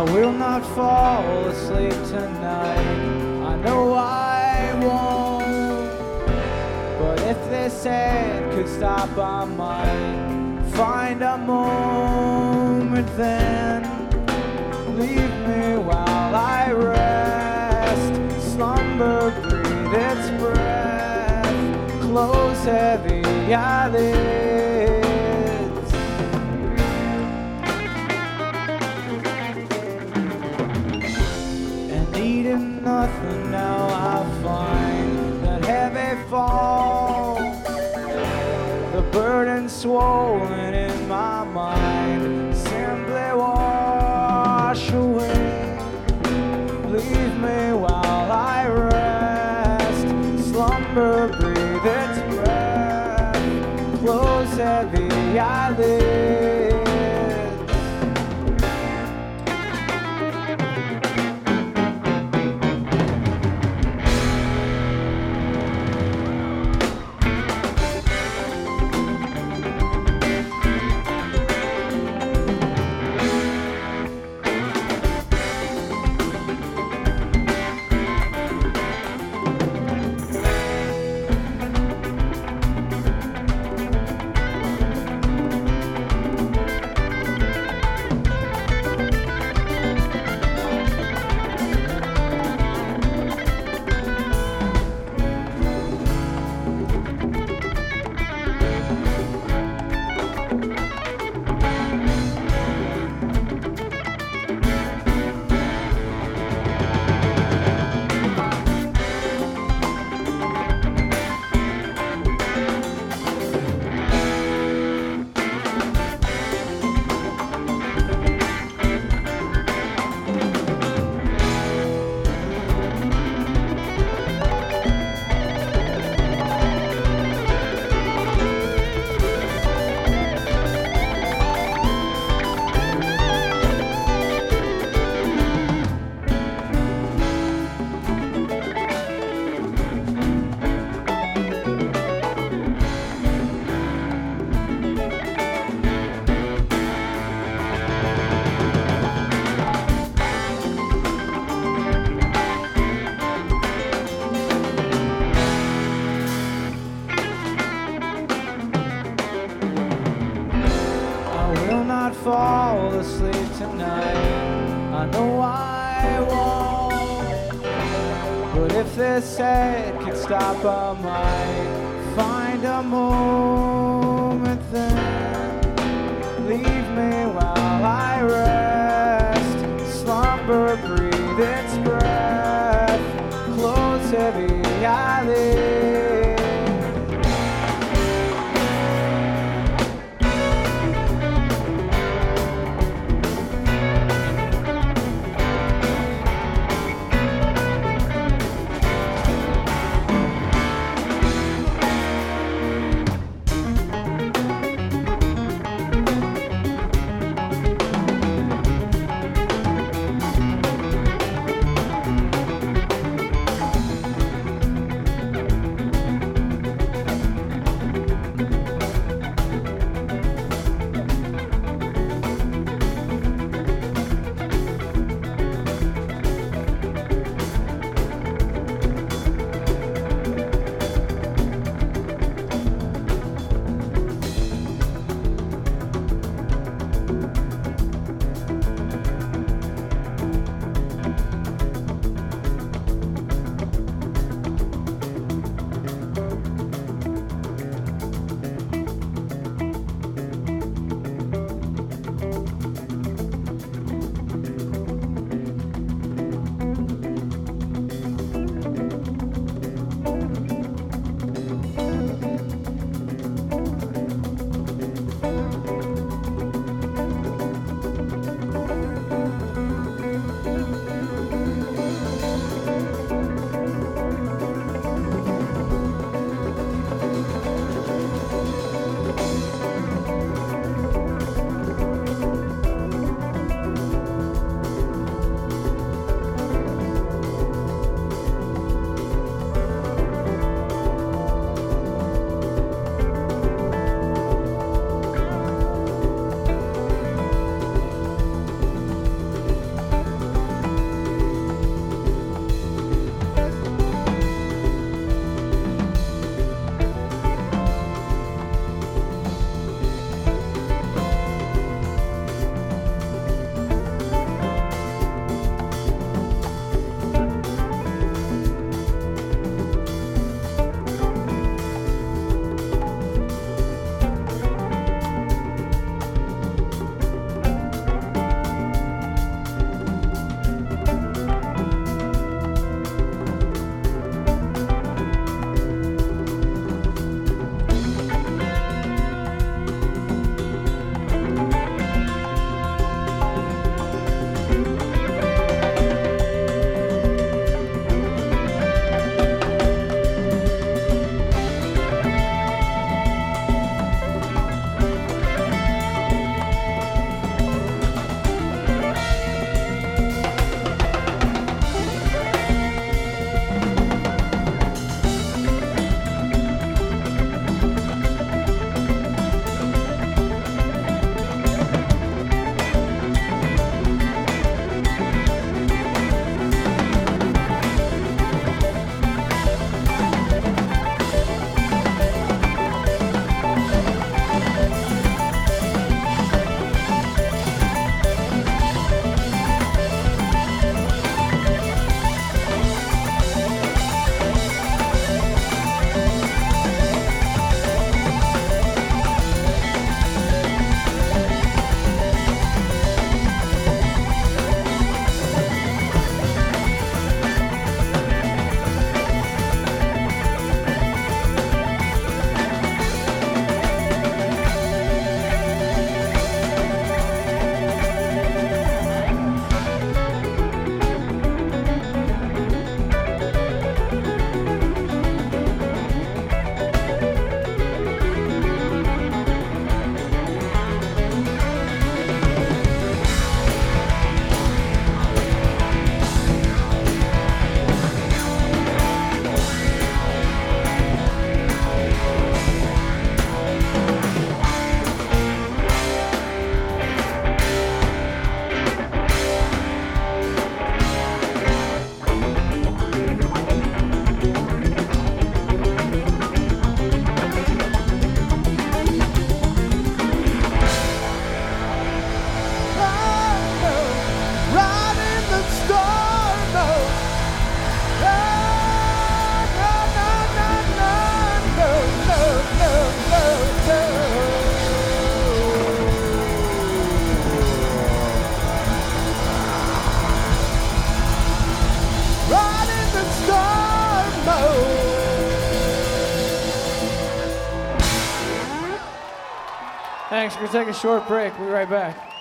will not fall asleep tonight. I know I won't. But if this head could stop, I might find a moment then. Leave me while I rest. Slumber, breathe its breath. Close heavy eyelids. And needing nothing now, I find that heavy fall. The burden swollen in my mind simply wash away. Leave me while I rest. Slumber, breathe its breath. Close heavy eyelids. Fall asleep tonight. I know I won't. But if this head could stop, I might find a moment then. Leave me while I rest. Slumber, breathe its breath. Close heavy eyelids. Thanks. We're going to take a short break. We'll be right back.